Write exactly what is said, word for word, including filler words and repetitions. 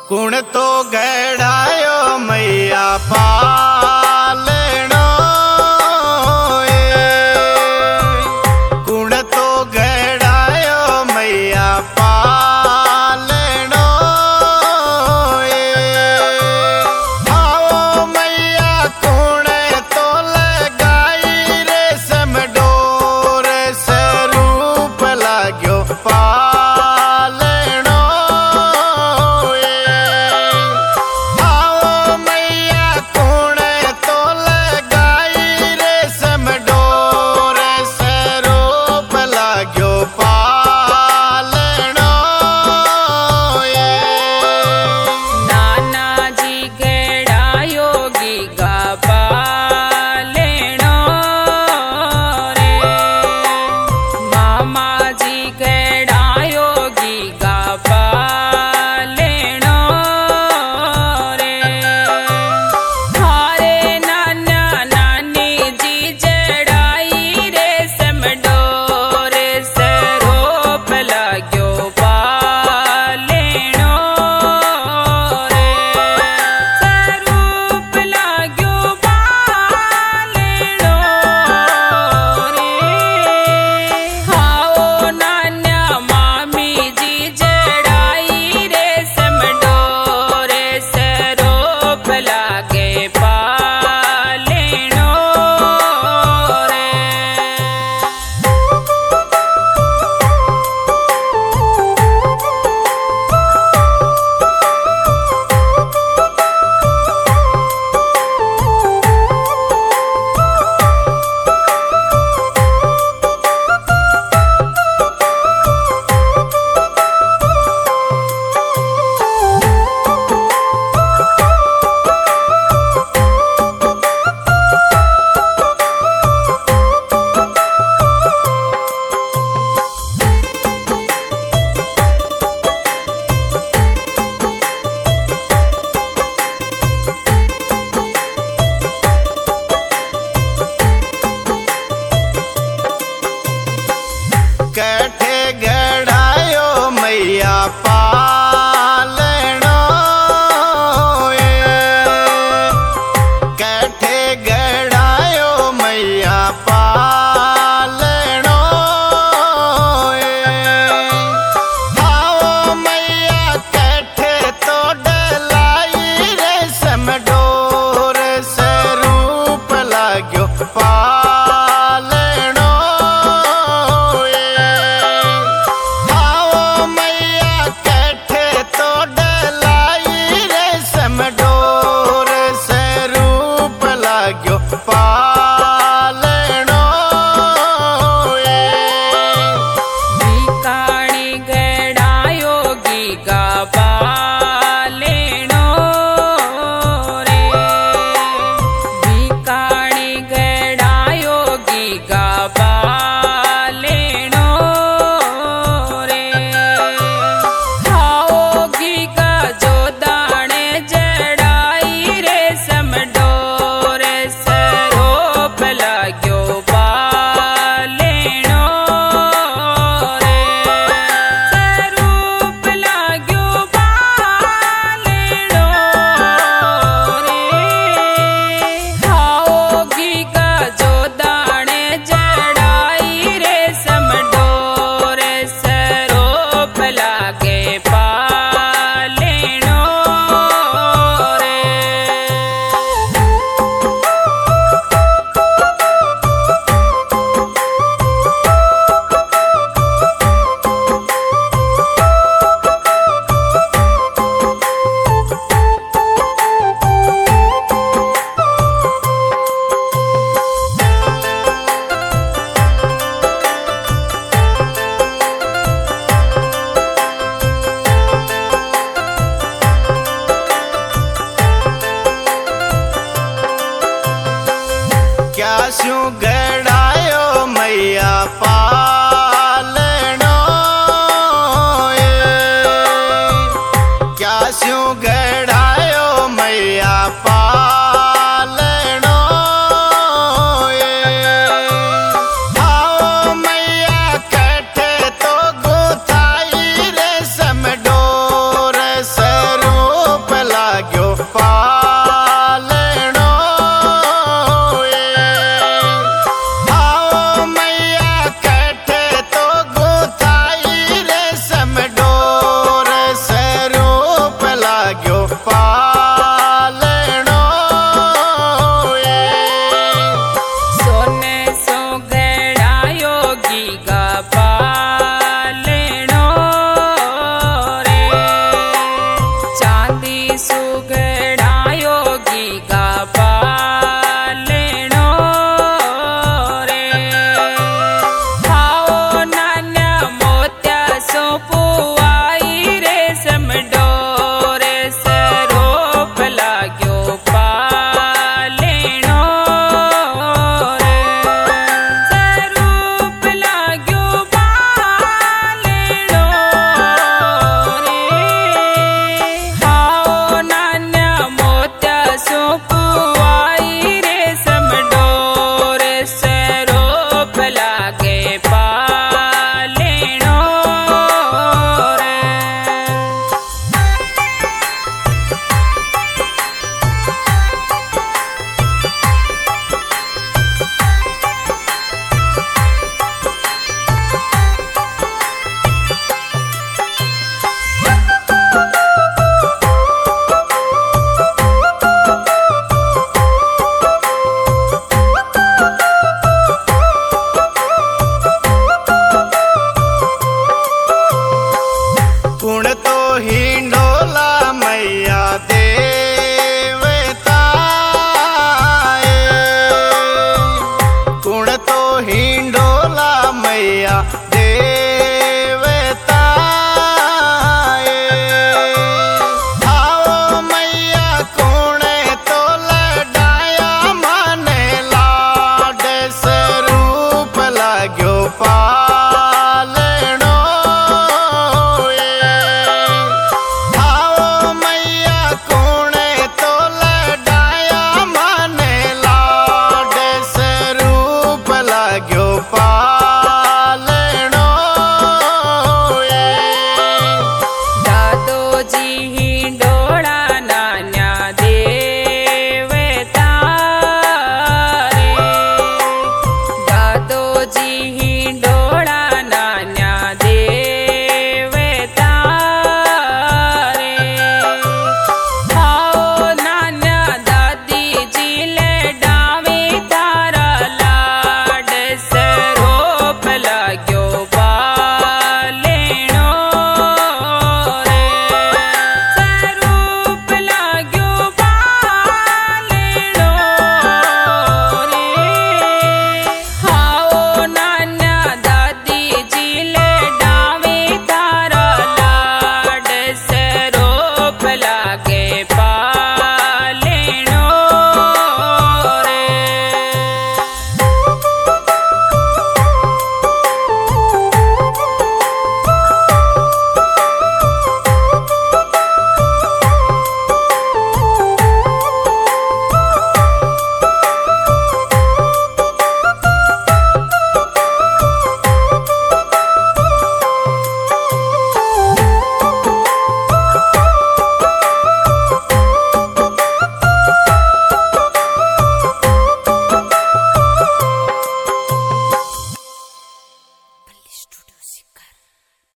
कुण तो गड़ायो मैया पालनो कुण तो गड़ायो मैया पालनो आओ मैया कुण तो लगाई रे समडोर स्वरूप लाग्यो पालनो आओ मैया कुण तो लगाई रे समडोर स्वरूप लाग्यो पालनो नाना जी गड़ायो गीगा पालनो रे मामा जी गड़ायो गीगा पालनो रे हारे नाना नानी जी जड़ाई रे समडोर स्वरूप लाग्यो पालनो रे स्वरूप लाग्यो पालनो रे आओ नाना मामी जी जड़ाई रे समडोर स्वरूप लागे पालनो रे। कठे गड़ायो मैया पालनो कठे गड़ायो मैया पालनो आओ मैया कठे तो डलाई रे समडोर स्वरूप लाग्यो पालनो आओ मैया कठे तो डलाई रे समडोर स्वरूप लाग्यो पालनो बीकाणी गड़ायो गीगा पालनो रे बीकाणी गड़ायो गीगा पालनो रे आओ गीगा जो दाणे जड़ाई रे समडोर स्वरूप लाग्यो पालनो रे स्वरूप लाग्यो पालनो रे आओ गीगा जो दाणे जड़ाई रे समडोर स्वरूप लागे पालनो रे। क्या स्यों गड़ायो मैया पालनो क्या स्यों गड़ायो मैया पालनो आओ मैया कठे तो गुथाई रे समडोर स्वरूप पा